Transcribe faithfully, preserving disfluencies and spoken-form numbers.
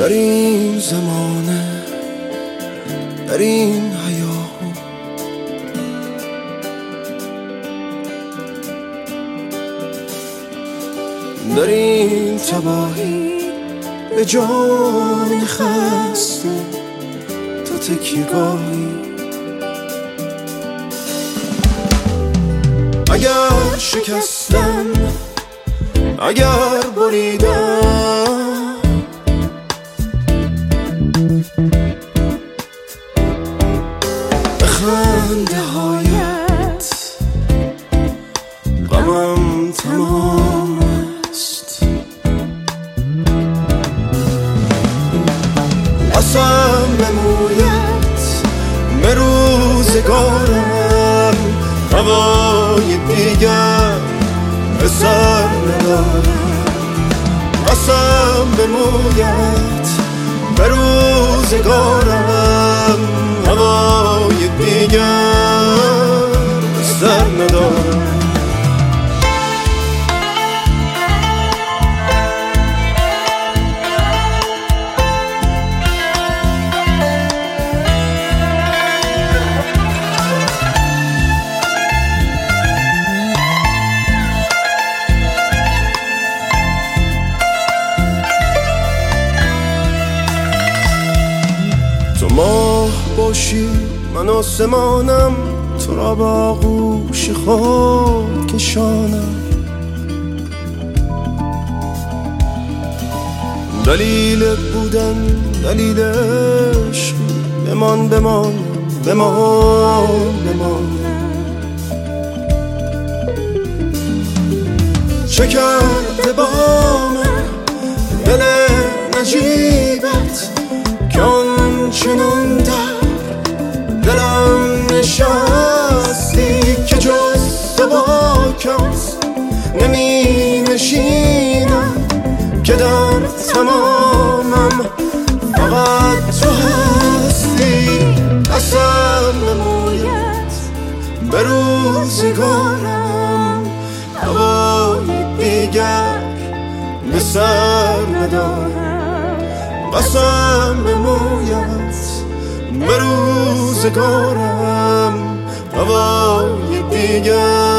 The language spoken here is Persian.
در این زمانه، در این حیاهو، در این تباهی به جان خسته تا تکیه‌گاهی. اگر شکستم، اگر بریدم، به خنده هایت غمم تمام است. قسم به مویت، به روزگارم، هوای دیگر به سر ندارم. قسم به مویت، به روزگارم، هوای دیگر به سر ندارم. تو ماه باشی من آسمانم، تو را به آغوش خود کشانم. دلیل بودن، دلیل عشق، بمان بمان بمان بمان. چه کرده با من دل نجیبت که آنچنان در دلم نشستی که جز تو با کس نمی نشینم، که در تمامم فقط تو هستی. قسم به مویت، به روزگارم، هوای دیگر به سر ندارم. قسم به مویت، به روزگارم، هوای دیگر